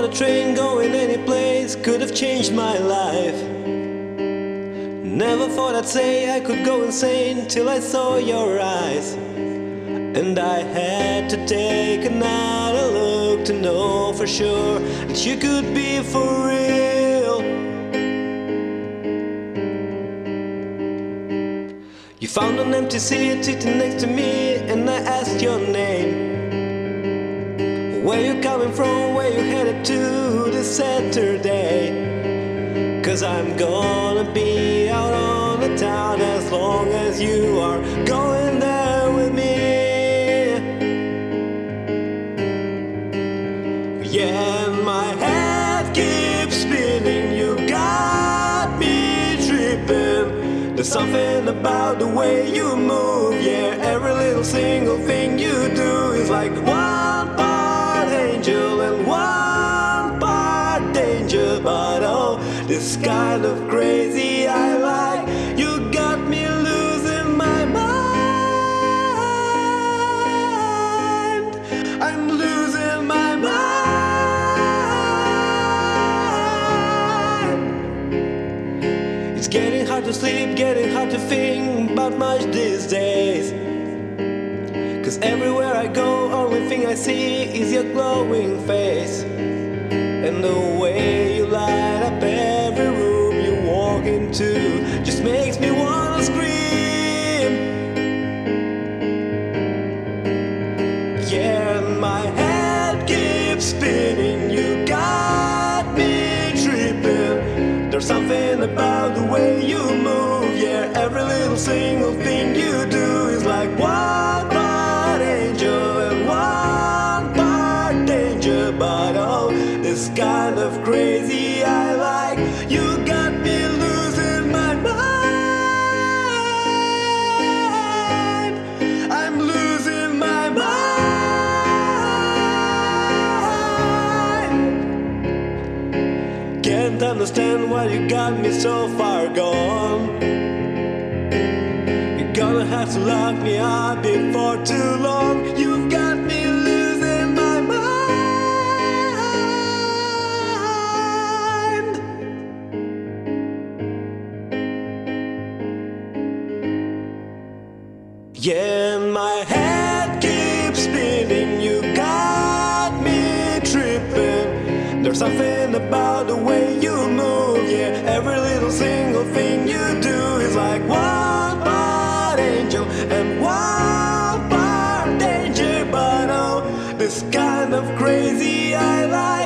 a train going any place could have changed my life. Never thought I'd say I could go insane till I saw your eyes. And I had to take another look to know for sure that you could be for real. You found an empty seat sitting next to me, and I asked your name. Where you coming from, where you headed to this Saturday? 'Cause I'm gonna be out on the town as long as you are going there with me. Yeah, and my head keeps spinning, you got me tripping. There's something about the way you move, yeah. Every little single thing you do is like one part angel and one part danger. But oh, this kind of crazy I like. You got me losing my mind. I'm losing my mind. It's getting hard to sleep, getting hard to think about much these days. 'Cause everywhere I go, only thing I see is your glowing face. And the way you light up every room you walk into just makes me wanna scream. Yeah, and my head keeps spinning, you got me tripping. There's something about the way you move, yeah. Every little single thing you do is like one part angel and one part danger. But oh, this kind of crazy I like. You got me losing my mind. I'm losing my mind. Can't understand why you got me so far gone. You're gonna have to lock me up before too long. You've got me losing my mind. Yeah, my head keeps spinning, you got me tripping. There's something about the way you move, yeah. Every little single thing you do is like one part angel and one part danger. But oh, this kind of crazy I like.